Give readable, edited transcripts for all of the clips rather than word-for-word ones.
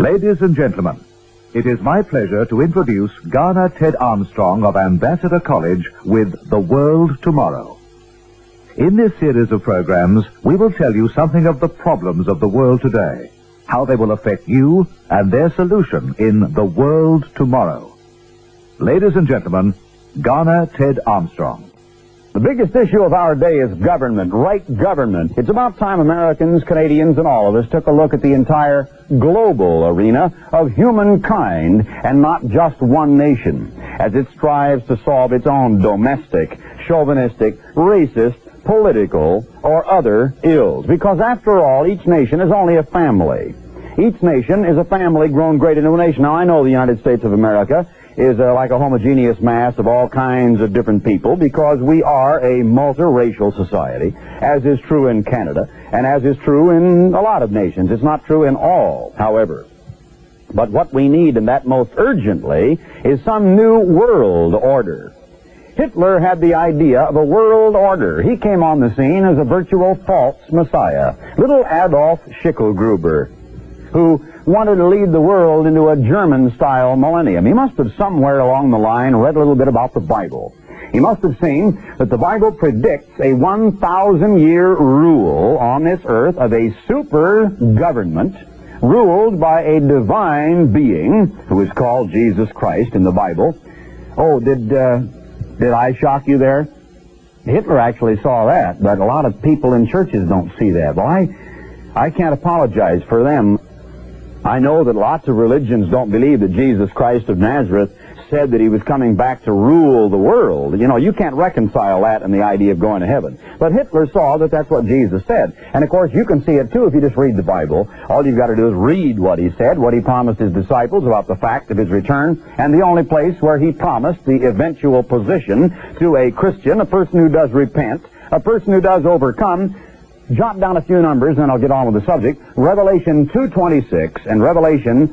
Ladies and gentlemen, it is my pleasure to introduce Garner Ted Armstrong of Ambassador College with The World Tomorrow. In this series of programs, we will tell you something of the problems of the world today, how they will affect you, and their solution in The World Tomorrow. Ladies and gentlemen, Garner Ted Armstrong. The biggest issue of our day is government, right government. It's about time Americans, Canadians, and all of us took a look at the entire global arena of humankind and not just one nation, as it strives to solve its own domestic, chauvinistic, racist, political, or other ills. Because after all, each nation is only a family. Each nation is a family grown great into a nation. Now, I know the United States of America is like a homogeneous mass of all kinds of different people because we are a multiracial society, as is true in Canada, and as is true in a lot of nations. It's not true in all, however. But what we need, and that most urgently, is some new world order. Hitler had the idea of a world order. He came on the scene as a virtual false messiah, little Adolf Schicklgruber, who wanted to lead the world into a German-style millennium. He must have somewhere along the line read a little bit about the Bible. He must have seen that the Bible predicts a 1,000-year rule on this earth of a super government ruled by a divine being who is called Jesus Christ in the Bible. Oh, did I shock you there? Hitler actually saw that, but a lot of people in churches don't see that. Well, I can't apologize for them. I know that lots of religions don't believe that Jesus Christ of Nazareth said that he was coming back to rule the world. You know, you can't reconcile that and the idea of going to heaven. But Hitler saw that that's what Jesus said. And, of course, you can see it, too, if you just read the Bible. All you've got to do is read what he said, what he promised his disciples about the fact of his return, and the only place where he promised the eventual position to a Christian, a person who does repent, a person who does overcome. Jot down a few numbers, and I'll get on with the subject. Revelation 2:26 and Revelation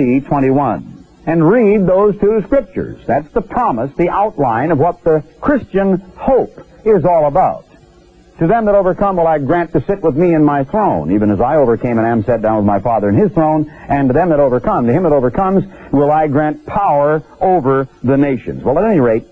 3:21. And read those two scriptures. That's the promise, the outline of what the Christian hope is all about. To them that overcome will I grant to sit with me in my throne, even as I overcame and am set down with my Father in his throne, and to them that overcome, to him that overcomes, will I grant power over the nations. Well, at any rate,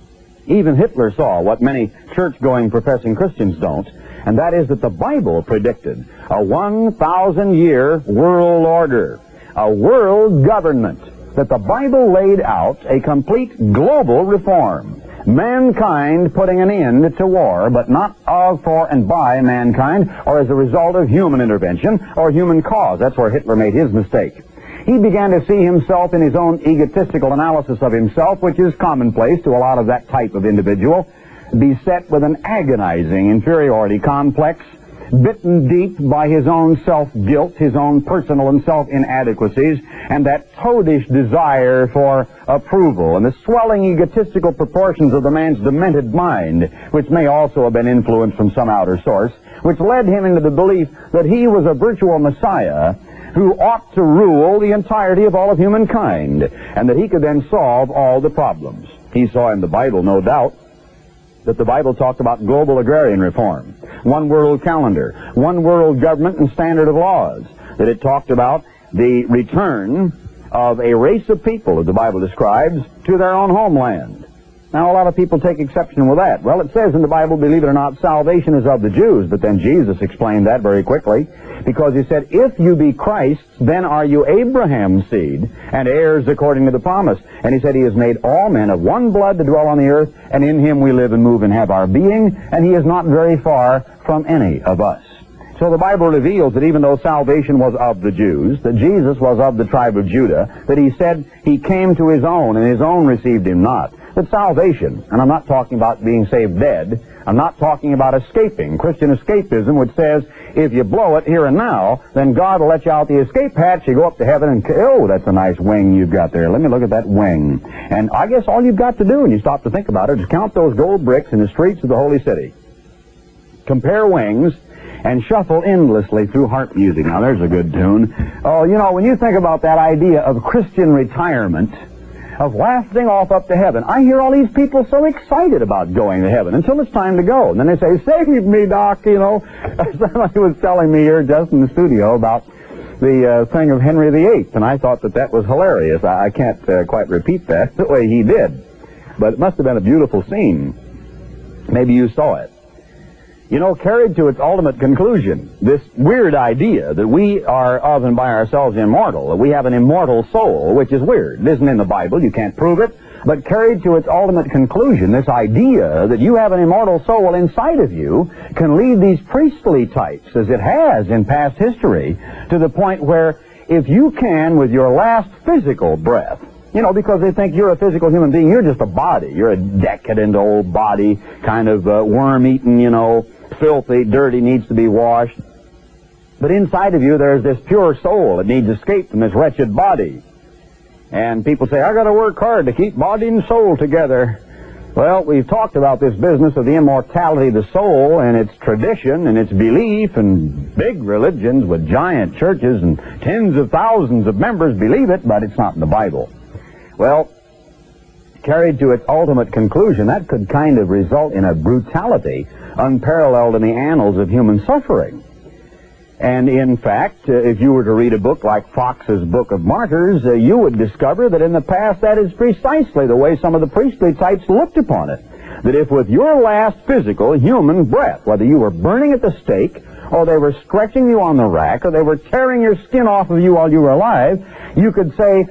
even Hitler saw what many church-going professing Christians don't, and that is that the Bible predicted a 1,000-year world order, a world government, that the Bible laid out a complete global reform, mankind putting an end to war, but not of, for, and by mankind, or as a result of human intervention or human cause. That's where Hitler made his mistake. He began to see himself in his own egotistical analysis of himself, which is commonplace to a lot of that type of individual, beset with an agonizing inferiority complex, bitten deep by his own self-guilt, his own personal and self-inadequacies, and that toadish desire for approval, and the swelling egotistical proportions of the man's demented mind, which may also have been influenced from some outer source, which led him into the belief that he was a virtual messiah who ought to rule the entirety of all of humankind, and that he could then solve all the problems. He saw in the Bible, no doubt, that the Bible talked about global agrarian reform, one world calendar, one world government and standard of laws, that it talked about the return of a race of people, as the Bible describes, to their own homeland. Now, a lot of people take exception with that. Well, it says in the Bible, believe it or not, salvation is of the Jews, but then Jesus explained that very quickly, because he said, if you be Christ's, then are you Abraham's seed, and heirs according to the promise. And he said, he has made all men of one blood to dwell on the earth, and in him we live and move and have our being, and he is not very far from any of us. So the Bible reveals that even though salvation was of the Jews, that Jesus was of the tribe of Judah, that he said he came to his own, and his own received him not. That salvation, and I'm not talking about being saved dead, I'm not talking about escaping, Christian escapism, which says, if you blow it here and now, then God will let you out the escape hatch, you go up to heaven, and, oh, that's a nice wing you've got there. Let me look at that wing. And I guess all you've got to do, when you stop to think about it, is count those gold bricks in the streets of the holy city. Compare wings, and shuffle endlessly through harp music. Now, there's a good tune. Oh, you know, when you think about that idea of Christian retirement, of wafting off up to heaven, I hear all these people so excited about going to heaven until it's time to go. And then they say, save me, Doc, you know. Somebody was telling me here just in the studio about the thing of Henry VIII, and I thought that was hilarious. I can't quite repeat that the way he did, but it must have been a beautiful scene. Maybe you saw it. You know, carried to its ultimate conclusion, this weird idea that we are of and by ourselves immortal, that we have an immortal soul, which is weird. It isn't in the Bible, you can't prove it, but carried to its ultimate conclusion, this idea that you have an immortal soul inside of you can lead these priestly types, as it has in past history, to the point where if you can, with your last physical breath, you know, because they think you're a physical human being, you're just a body. You're a decadent old body, kind of worm-eaten, you know, filthy, dirty, needs to be washed. But inside of you, there's this pure soul that needs escape from this wretched body. And people say, I got to work hard to keep body and soul together. Well, we've talked about this business of the immortality of the soul and its tradition and its belief, and big religions with giant churches and tens of thousands of members believe it, but it's not in the Bible. Well, carried to its ultimate conclusion, that could kind of result in a brutality unparalleled in the annals of human suffering. And in fact, if you were to read a book like Fox's Book of Martyrs, you would discover that in the past that is precisely the way some of the priestly types looked upon it. That if with your last physical human breath, whether you were burning at the stake, or they were stretching you on the rack, or they were tearing your skin off of you while you were alive, you could say,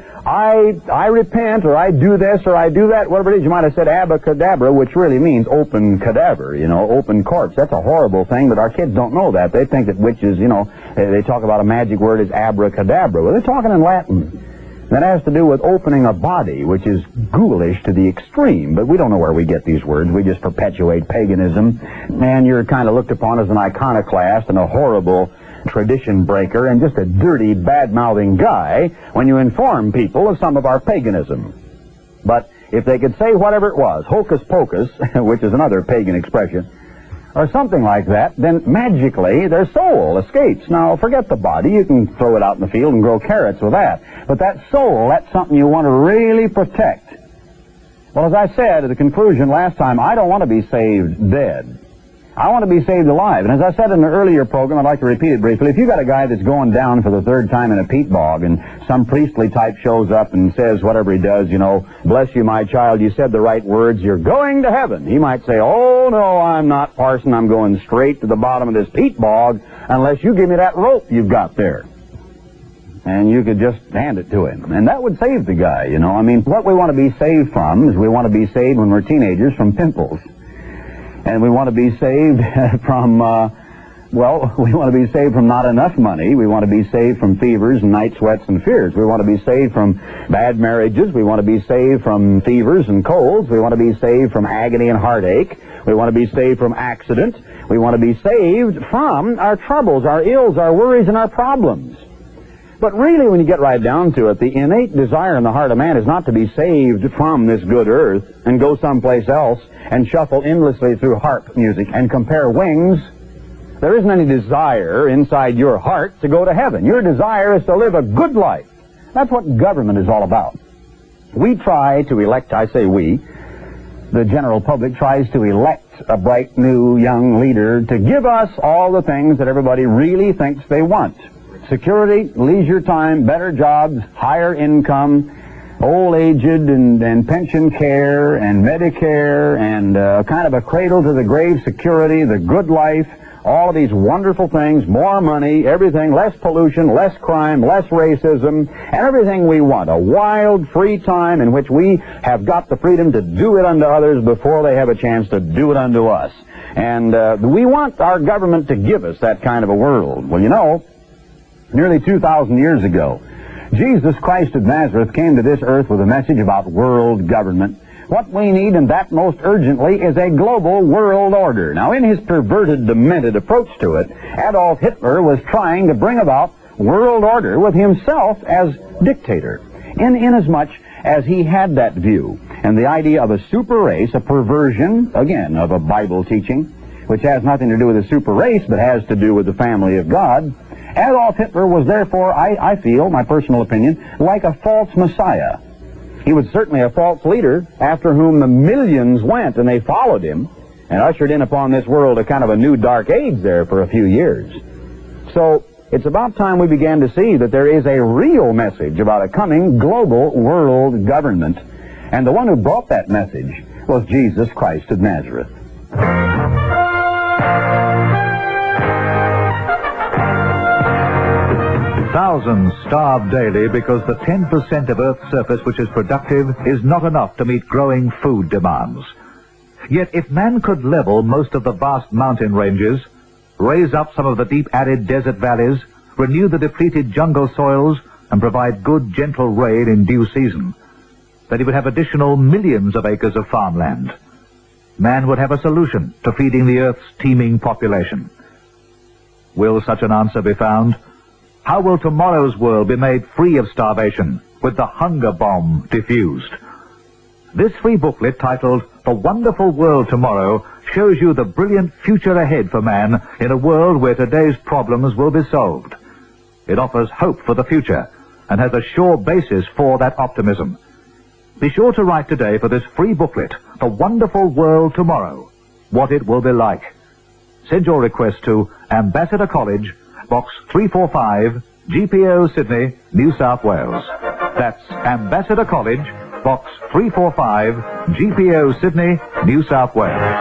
I repent, or I do this, or I do that, whatever it is. You might have said abracadabra, which really means open cadaver, you know, open corpse. That's a horrible thing, but our kids don't know that. They think that witches, you know, they talk about a magic word as abracadabra. Well, they're talking in Latin. That has to do with opening a body, which is ghoulish to the extreme, but we don't know where we get these words. We just perpetuate paganism, and you're kind of looked upon as an iconoclast and a horrible tradition breaker and just a dirty, bad-mouthing guy when you inform people of some of our paganism. But if they could say whatever it was, hocus pocus, which is another pagan expression, or something like that, then magically their soul escapes. Now, forget the body. You can throw it out in the field and grow carrots with that. But that soul, that's something you want to really protect. Well, as I said at the conclusion last time, I don't want to be saved dead. I want to be saved alive. And as I said in an earlier program, I'd like to repeat it briefly. If you got a guy that's going down for the third time in a peat bog and some priestly type shows up and says whatever he does, you know, bless you, my child, you said the right words, you're going to heaven. He might say, oh, no, I'm not, parson. I'm going straight to the bottom of this peat bog unless you give me that rope you've got there. And you could just hand it to him. And that would save the guy, you know. I mean, what we want to be saved from is we want to be saved when we're teenagers from pimples. And we want to be saved from, we want to be saved from not enough money. We want to be saved from fevers and night sweats and fears. We want to be saved from bad marriages. We want to be saved from fevers and colds. We want to be saved from agony and heartache. We want to be saved from accident. We want to be saved from our troubles, our ills, our worries, and our problems. But really, when you get right down to it, the innate desire in the heart of man is not to be saved from this good earth and go someplace else and shuffle endlessly through harp music and compare wings. There isn't any desire inside your heart to go to heaven. Your desire is to live a good life. That's what government is all about. We try to elect, I say we, the general public tries to elect a bright new young leader to give us all the things that everybody really thinks they want. Security, leisure time, better jobs, higher income, old aged and pension care and Medicare and kind of a cradle to the grave security, the good life, all of these wonderful things, more money, everything, less pollution, less crime, less racism, and everything we want. A wild, free time in which we have got the freedom to do it unto others before they have a chance to do it unto us. And we want our government to give us that kind of a world. Well, you know, nearly 2,000 years ago, Jesus Christ of Nazareth came to this earth with a message about world government. What we need, and that most urgently, is a global world order. Now, in his perverted, demented approach to it, Adolf Hitler was trying to bring about world order with himself as dictator, inasmuch as he had that view. And the idea of a super race, a perversion, again, of a Bible teaching, which has nothing to do with a super race, but has to do with the family of God. Adolf Hitler was therefore, I feel, my personal opinion, like a false messiah. He was certainly a false leader after whom the millions went, and they followed him and ushered in upon this world a kind of a new dark age there for a few years. So it's about time we began to see that there is a real message about a coming global world government. And the one who brought that message was Jesus Christ of Nazareth. Thousands starve daily because the 10% of Earth's surface which is productive is not enough to meet growing food demands. Yet if man could level most of the vast mountain ranges, raise up some of the deep arid desert valleys, renew the depleted jungle soils, and provide good gentle rain in due season, then he would have additional millions of acres of farmland. Man would have a solution to feeding the Earth's teeming population. Will such an answer be found? How will tomorrow's world be made free of starvation, with the hunger bomb diffused? This free booklet, titled The Wonderful World Tomorrow, shows you the brilliant future ahead for man in a world where today's problems will be solved. It offers hope for the future and has a sure basis for that optimism. Be sure to write today for this free booklet, The Wonderful World Tomorrow, what it will be like. Send your request to Ambassador College, Box 345, GPO, Sydney, New South Wales. That's Ambassador College, Box 345, GPO, Sydney, New South Wales.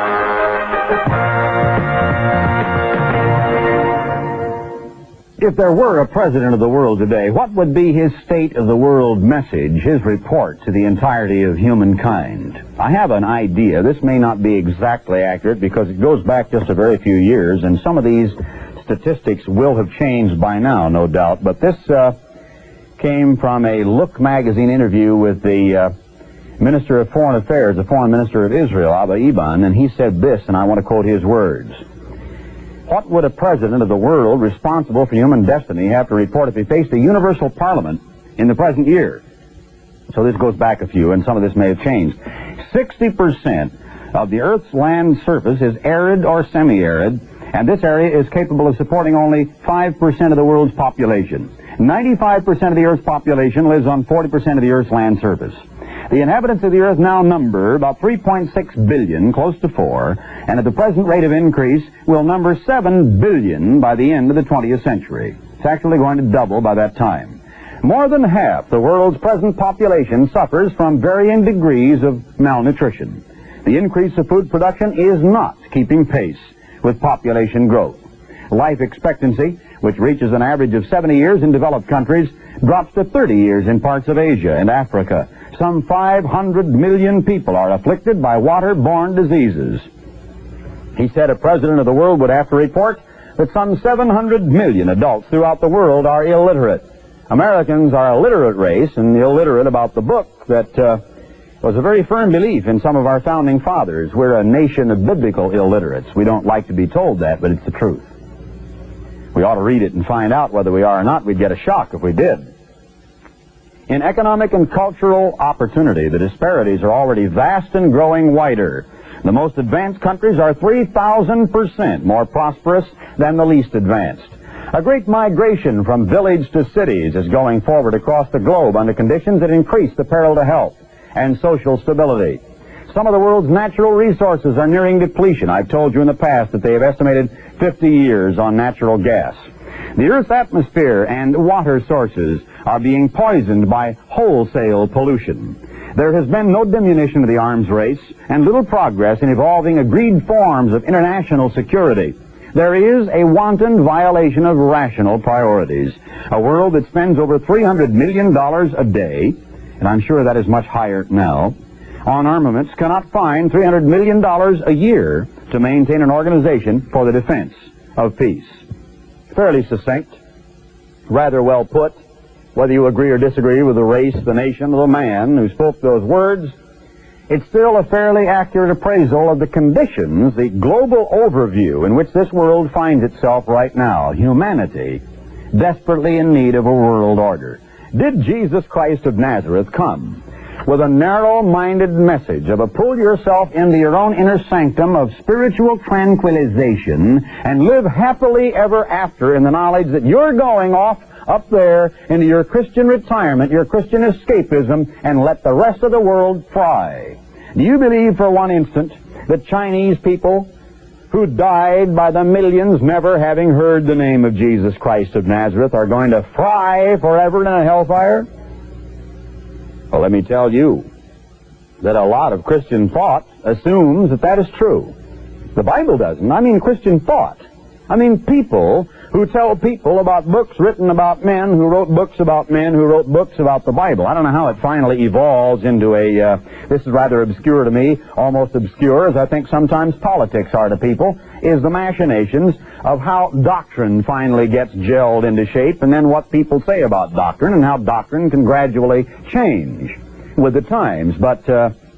If there were a president of the world today, what would be his state of the world message, his report to the entirety of humankind? I have an idea. This may not be exactly accurate because it goes back just a very few years, and some of these statistics will have changed by now, no doubt. But this came from a Look magazine interview with the Minister of Foreign Affairs, the Foreign Minister of Israel, Abba Eban, and he said this, and I want to quote his words. What would a president of the world responsible for human destiny have to report if he faced a universal parliament in the present year? So this goes back a few, and some of this may have changed. 60% of the Earth's land surface is arid or semi-arid, and this area is capable of supporting only 5% of the world's population. 95% of the Earth's population lives on 40% of the Earth's land surface. The inhabitants of the Earth now number about 3.6 billion, close to 4, and at the present rate of increase will number 7 billion by the end of the 20th century. It's actually going to double by that time. More than half the world's present population suffers from varying degrees of malnutrition. The increase of food production is not keeping pace with population growth. Life expectancy, which reaches an average of 70 years in developed countries, drops to 30 years in parts of Asia and Africa. Some 500 million people are afflicted by water-borne diseases. He said a president of the world would have to report that some 700 million adults throughout the world are illiterate. Americans are a literate race, and illiterate about the book that was a very firm belief in some of our founding fathers. We're a nation of biblical illiterates. We don't like to be told that, but it's the truth. We ought to read it and find out whether we are or not. We'd get a shock if we did. In economic and cultural opportunity, the disparities are already vast and growing wider. The most advanced countries are 3,000% more prosperous than the least advanced. A great migration from village to cities is going forward across the globe under conditions that increase the peril to health and social stability. Some of the world's natural resources are nearing depletion. I've told you in the past that they have estimated 50 years on natural gas. The Earth's atmosphere and water sources are being poisoned by wholesale pollution. There has been no diminution of the arms race and little progress in evolving agreed forms of international security. There is a wanton violation of rational priorities. A world that spends over $300 million a day, and I'm sure that is much higher now, on armaments cannot find $300 million a year to maintain an organization for the defense of peace. Fairly succinct, rather well put. Whether you agree or disagree with the race, the nation, or the man who spoke those words, it's still a fairly accurate appraisal of the conditions, the global overview in which this world finds itself right now. Humanity, desperately in need of a world order. Did Jesus Christ of Nazareth come with a narrow-minded message of a pull yourself into your own inner sanctum of spiritual tranquilization and live happily ever after in the knowledge that you're going off up there into your Christian retirement, your Christian escapism, and let the rest of the world fry? Do you believe for one instant that Chinese people who who died by the millions never having heard the name of Jesus Christ of Nazareth are going to fry forever in a hellfire? Well, let me tell you that a lot of Christian thought assumes that that is true. The Bible doesn't. I mean Christian thought. I mean people who tell people about books written about men who wrote books about men who wrote books about the Bible. I don't know how it finally evolves into this is rather obscure to me, almost obscure, as I think sometimes politics are to people, is the machinations of how doctrine finally gets gelled into shape, and then what people say about doctrine, and how doctrine can gradually change with the times. But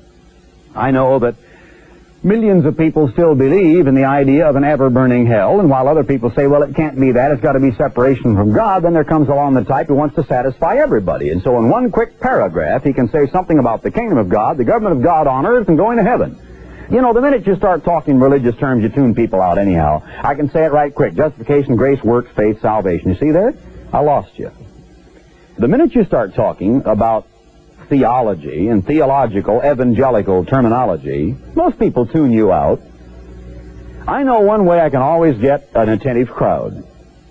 I know that millions of people still believe in the idea of an ever-burning hell, and while other people say, well, it can't be that, it's got to be separation from God, then there comes along the type who wants to satisfy everybody. And so in one quick paragraph, he can say something about the kingdom of God, the government of God on earth, and going to heaven. You know, the minute you start talking religious terms, you tune people out anyhow. I can say it right quick. Justification, grace, works, faith, salvation. You see there? I lost you. The minute you start talking about theology and theological evangelical terminology, most people tune you out. I know one way I can always get an attentive crowd.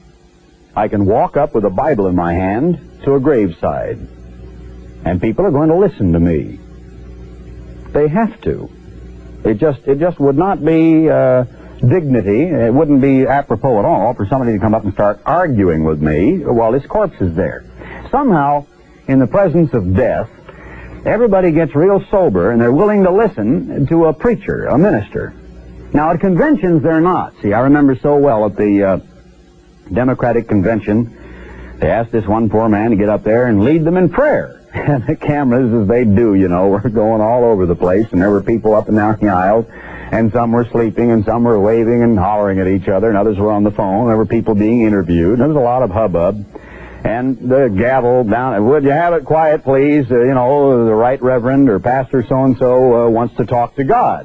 I can walk up with a Bible in my hand to a graveside, and people are going to listen to me. They have to. It just would not be dignity. It wouldn't be apropos at all for somebody to come up and start arguing with me while his corpse is there. Somehow, in the presence of death, everybody gets real sober, and they're willing to listen to a preacher, a minister. Now, at conventions, they're not. See, I remember so well at the Democratic convention, they asked this one poor man to get up there and lead them in prayer. And the cameras, as they do, you know, were going all over the place, and there were people up and down the aisles, and some were sleeping, and some were waving and hollering at each other, and others were on the phone. There were people being interviewed, and there was a lot of hubbub. And the gavel down, would you have it quiet, please? You know, the right reverend or pastor so-and-so wants to talk to God.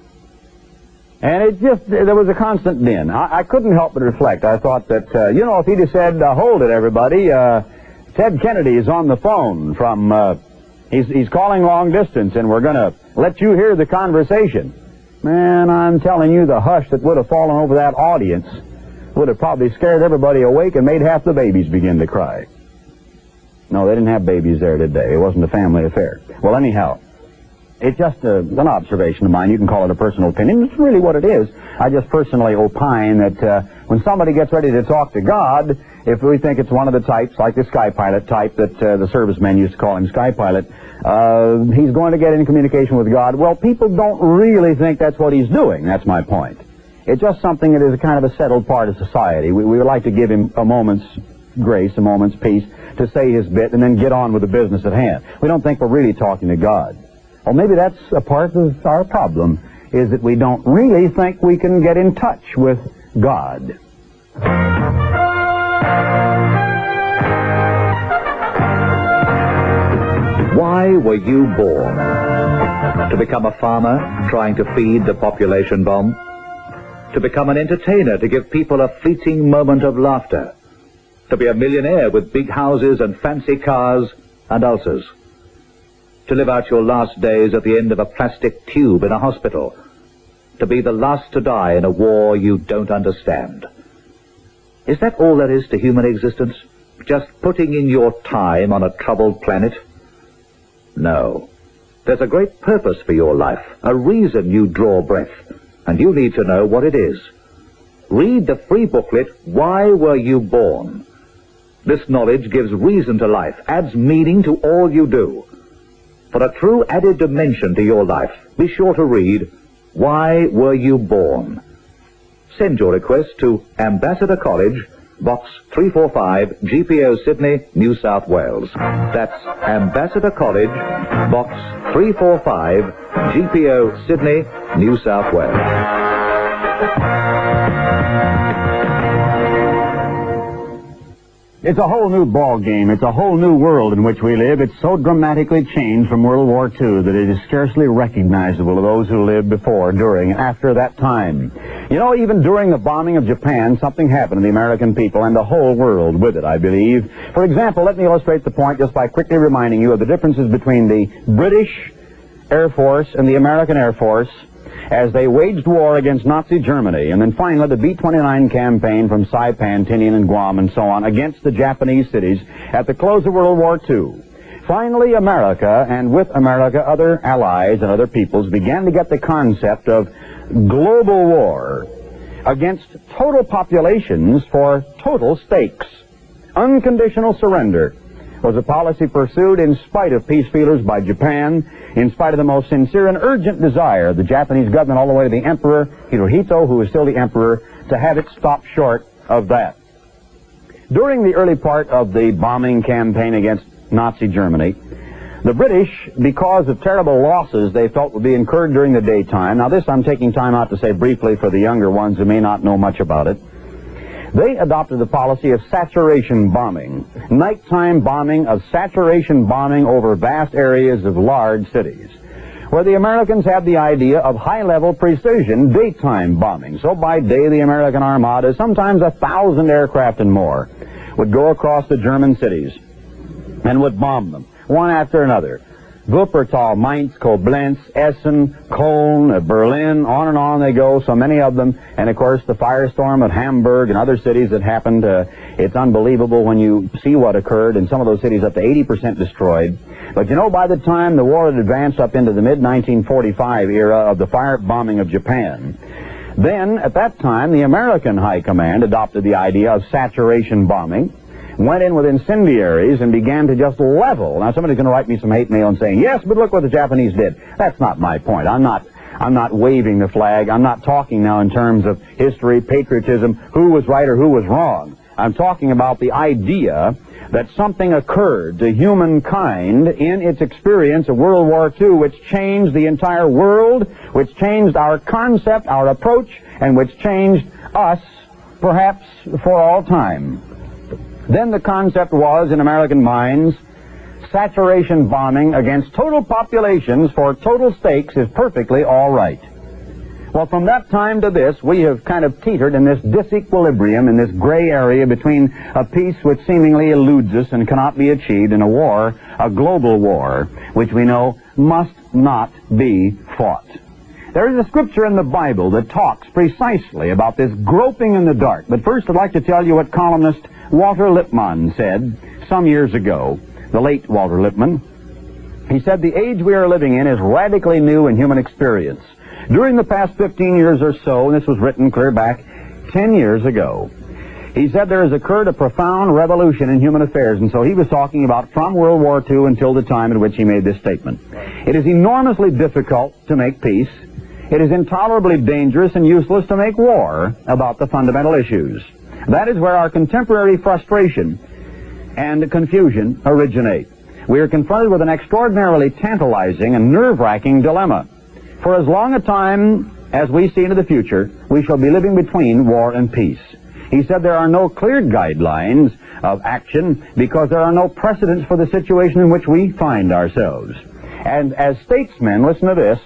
And there was a constant din. I couldn't help but reflect. I thought that, you know, if he'd have said, hold it, everybody, Ted Kennedy is on the phone from, he's calling long distance, and we're going to let you hear the conversation. Man, I'm telling you, the hush that would have fallen over that audience would have probably scared everybody awake and made half the babies begin to cry. No, they didn't have babies there today. It wasn't a family affair. Well, anyhow, it's just an observation of mine. You can call it a personal opinion. It's really what it is. I just personally opine that when somebody gets ready to talk to God, if we think it's one of the types, like the Sky Pilot type that the servicemen used to call him Sky Pilot, he's going to get in communication with God. Well, people don't really think that's what he's doing. That's my point. It's just something that is a kind of a settled part of society. We would like to give him a moment's grace, a moment's peace, to say his bit and then get on with the business at hand. We don't think we're really talking to God. Well, maybe that's a part of our problem, is that we don't really think we can get in touch with God. Why were you born? To become a farmer trying to feed the population bomb? To become an entertainer to give people a fleeting moment of laughter? To be a millionaire with big houses and fancy cars and ulcers? To live out your last days at the end of a plastic tube in a hospital? To be the last to die in a war you don't understand? Is that all there is to human existence? Just putting in your time on a troubled planet? No. There's a great purpose for your life, a reason you draw breath, and you need to know what it is. Read the free booklet, Why Were You Born? This knowledge gives reason to life, adds meaning to all you do. For a true added dimension to your life, be sure to read Why Were You Born? Send your request to Ambassador College, Box 345, GPO Sydney, New South Wales. That's Ambassador College, Box 345, GPO Sydney, New South Wales. It's a whole new ball game. It's a whole new world in which we live. It's so dramatically changed from World War II that it is scarcely recognizable to those who lived before, during, and after that time. You know, even during the bombing of Japan, something happened to the American people and the whole world with it, I believe. For example, let me illustrate the point just by quickly reminding you of the differences between the British Air Force and the American Air Force as they waged war against Nazi Germany, and then finally the B-29 campaign from Saipan, Tinian, and Guam, and so on, against the Japanese cities at the close of World War II. Finally, America, and with America, other allies and other peoples, began to get the concept of global war against total populations for total stakes. Unconditional surrender was a policy pursued in spite of peace feelers by Japan, in spite of the most sincere and urgent desire of the Japanese government all the way to the Emperor Hirohito, who is still the Emperor, to have it stop short of that. During the early part of the bombing campaign against Nazi Germany, the British, because of terrible losses they felt would be incurred during the daytime, now this I'm taking time out to say briefly for the younger ones who may not know much about it, they adopted the policy of saturation bombing, nighttime bombing, of saturation bombing over vast areas of large cities, where the Americans had the idea of high-level precision daytime bombing. So by day the American Armada, sometimes 1,000 aircraft and more, would go across the German cities and would bomb them, one after another. Wuppertal, Mainz, Koblenz, Essen, Cologne, Berlin, on and on they go, so many of them. And, of course, the firestorm of Hamburg and other cities that happened. It's unbelievable when you see what occurred in some of those cities, up to 80% destroyed. But, you know, by the time the war had advanced up into the mid-1945 era of the fire bombing of Japan, then, at that time, the American High Command adopted the idea of saturation bombing, went in with incendiaries and began to just level. Now, somebody's going to write me some hate mail and saying, yes, but look what the Japanese did. That's not my point. I'm not waving the flag. I'm not talking now in terms of history, patriotism, who was right or who was wrong. I'm talking about the idea that something occurred to humankind in its experience of World War II which changed the entire world, which changed our concept, our approach, and which changed us, perhaps, for all time. Then the concept was, in American minds, saturation bombing against total populations for total stakes is perfectly all right. Well, from that time to this, we have kind of teetered in this disequilibrium, in this gray area between a peace which seemingly eludes us and cannot be achieved, and a war, a global war, which we know must not be fought. There is a scripture in the Bible that talks precisely about this groping in the dark. But first, I'd like to tell you what columnist Walter Lippmann said some years ago, the late Walter Lippmann. He said, the age we are living in is radically new in human experience. During the past 15 years or so, and this was written clear back 10 years ago, he said there has occurred a profound revolution in human affairs, and so he was talking about from World War II until the time in which he made this statement. It is enormously difficult to make peace. It is intolerably dangerous and useless to make war about the fundamental issues. That is where our contemporary frustration and confusion originate. We are confronted with an extraordinarily tantalizing and nerve-wracking dilemma. For as long a time as we see into the future, we shall be living between war and peace. He said there are no clear guidelines of action because there are no precedents for the situation in which we find ourselves. And as statesmen, listen to this,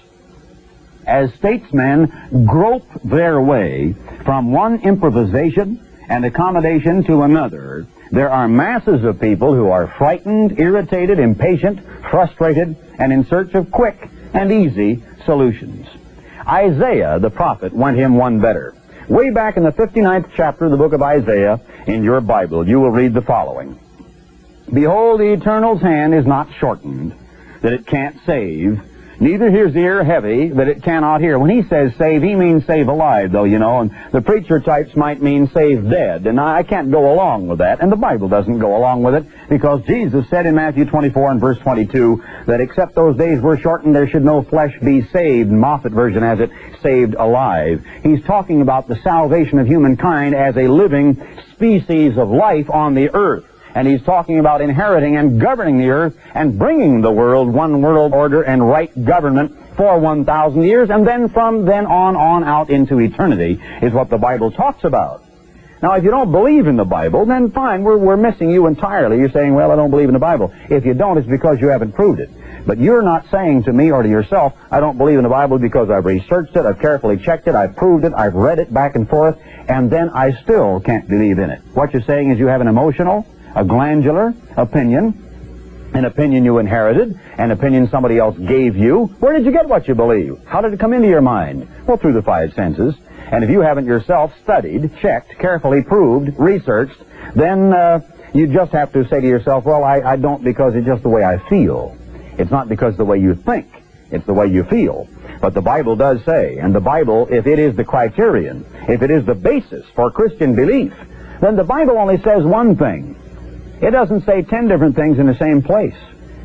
as statesmen grope their way from one improvisation and accommodation to another, there are masses of people who are frightened, irritated, impatient, frustrated, and in search of quick and easy solutions. Isaiah, the prophet, went him one better. Way back in the 59th chapter of the book of Isaiah in your Bible, you will read the following. Behold, the Eternal's hand is not shortened, that it can't save, neither his ear heavy, that it cannot hear. When he says save, he means save alive, though, you know, and the preacher types might mean save dead, and I can't go along with that, and the Bible doesn't go along with it, because Jesus said in Matthew 24 and verse 22 that except those days were shortened, there should no flesh be saved. Moffat version has it, saved alive. He's talking about the salvation of humankind as a living species of life on the earth. And he's talking about inheriting and governing the earth and bringing the world one world order and right government for 1,000 years, and then from then on out into eternity is what the Bible talks about. Now, if you don't believe in the Bible, then fine, we're missing you entirely. You're saying, well, I don't believe in the Bible. If you don't, it's because you haven't proved it. But you're not saying to me or to yourself, I don't believe in the Bible because I've researched it, I've carefully checked it, I've proved it, I've read it back and forth, and then I still can't believe in it. What you're saying is you have an emotional, a glandular opinion, an opinion you inherited, an opinion somebody else gave you. Where did you get what you believe? How did it come into your mind? Well, through the five senses. And if you haven't yourself studied, checked, carefully proved, researched, then you just have to say to yourself, well, I don't because it's just the way I feel. It's not because the way you think. It's the way you feel. But the Bible does say, and the Bible, if it is the criterion, if it is the basis for Christian belief, then the Bible only says one thing. It doesn't say 10 different things in the same place.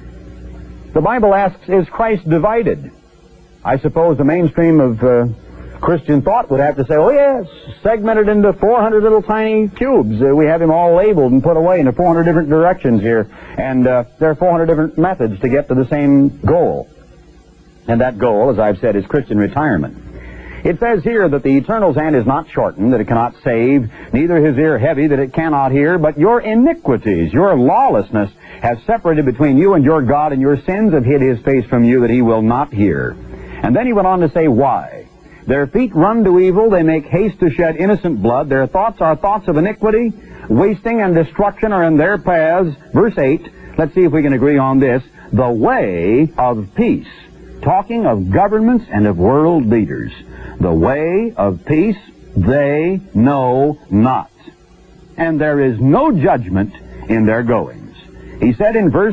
The Bible asks, is Christ divided? I suppose the mainstream of Christian thought would have to say, oh yes, segmented into 400 little tiny cubes. We have him all labeled and put away into 400 different directions here. And there are 400 different methods to get to the same goal. And that goal, as I've said, is Christian retirement. It says here that the Eternal's hand is not shortened, that it cannot save, neither his ear heavy, that it cannot hear, but your iniquities, your lawlessness, have separated between you and your God, and your sins have hid his face from you, that he will not hear. And then he went on to say, why? Their feet run to evil, they make haste to shed innocent blood, their thoughts are thoughts of iniquity, wasting and destruction are in their paths. Verse 8, let's see if we can agree on this, the way of peace. Talking of governments and of world leaders. The way of peace they know not, and there is no judgment in their goings. He said in verse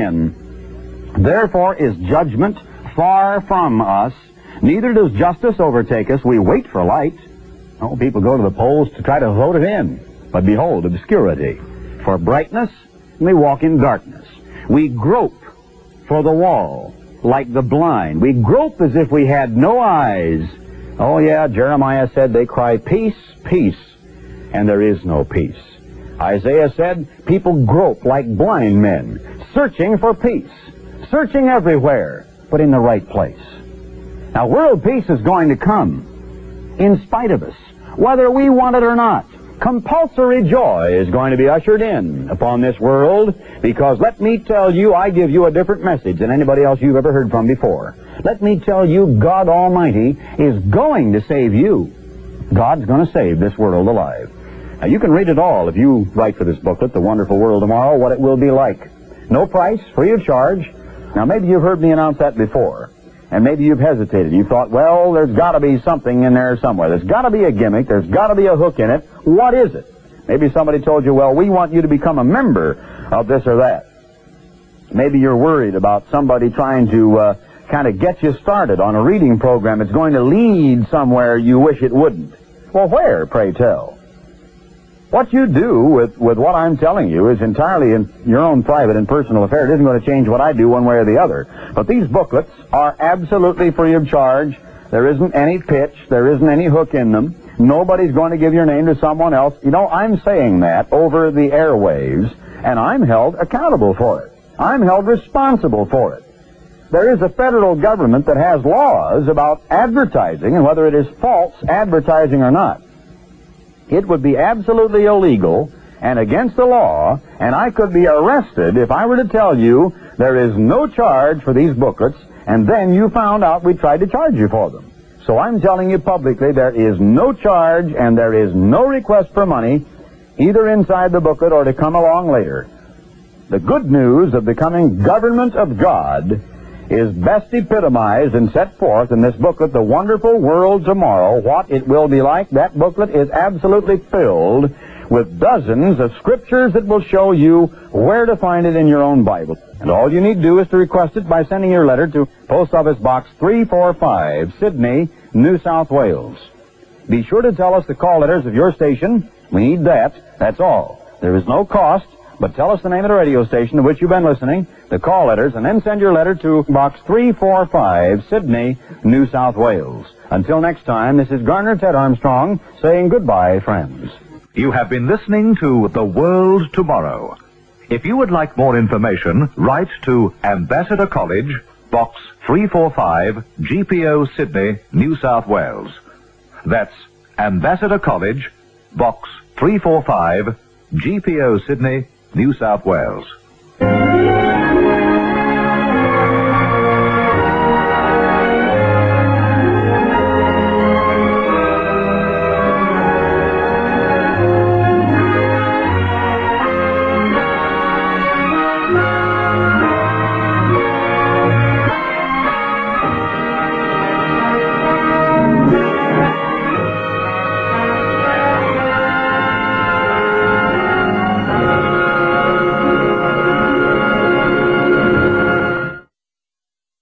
10, therefore is judgment far from us, neither does justice overtake us. We wait for light. Oh, people go to the polls to try to vote it in, but behold, obscurity. For brightness, we walk in darkness. We grope for the wall like the blind. We grope as if we had no eyes. Oh yeah, Jeremiah said they cry, peace, peace, and there is no peace. Isaiah said people grope like blind men, searching for peace, searching everywhere, but in the right place. Now, world peace is going to come in spite of us, whether we want it or not. Compulsory joy is going to be ushered in upon this world, because let me tell you, I give you a different message than anybody else you've ever heard from before. Let me tell you, God Almighty is going to save you. God's going to save this world alive. Now, you can read it all if you write for this booklet, The Wonderful World Tomorrow, what it will be like. No price, free of charge. Now, maybe you've heard me announce that before, and maybe you've hesitated. You thought, well, there's got to be something in there somewhere. There's got to be a gimmick. There's got to be a hook in it. What is it? Maybe somebody told you, well, we want you to become a member of this or that. Maybe you're worried about somebody trying to kind of get you started on a reading program. It's going to lead somewhere you wish it wouldn't. Well, where, pray tell? What you do with what I'm telling you is entirely in your own private and personal affair. It isn't going to change what I do one way or the other. But these booklets are absolutely free of charge. There isn't any pitch. There isn't any hook in them. Nobody's going to give your name to someone else. You know, I'm saying that over the airwaves, and I'm held accountable for it. I'm held responsible for it. There is a federal government that has laws about advertising and whether it is false advertising or not. It would be absolutely illegal and against the law, and I could be arrested if I were to tell you there is no charge for these booklets, and then you found out we tried to charge you for them. So I'm telling you publicly, there is no charge and there is no request for money, either inside the booklet or to come along later. The good news of becoming government of God is best epitomized and set forth in this booklet, The Wonderful World Tomorrow. What it will be like, that booklet is absolutely filled with dozens of scriptures that will show you where to find it in your own Bible. And all you need to do is to request it by sending your letter to Post Office Box 345, Sydney, New South Wales. Be sure to tell us the call letters of your station. We need that. That's all. There is no cost, but tell us the name of the radio station to which you've been listening, the call letters, and then send your letter to Box 345, Sydney, New South Wales. Until next time, this is Garner Ted Armstrong saying goodbye, friends. You have been listening to The World Tomorrow. If you would like more information, write to Ambassador College, Box 345, GPO, Sydney, New South Wales. That's Ambassador College, Box 345, GPO, Sydney, New South Wales.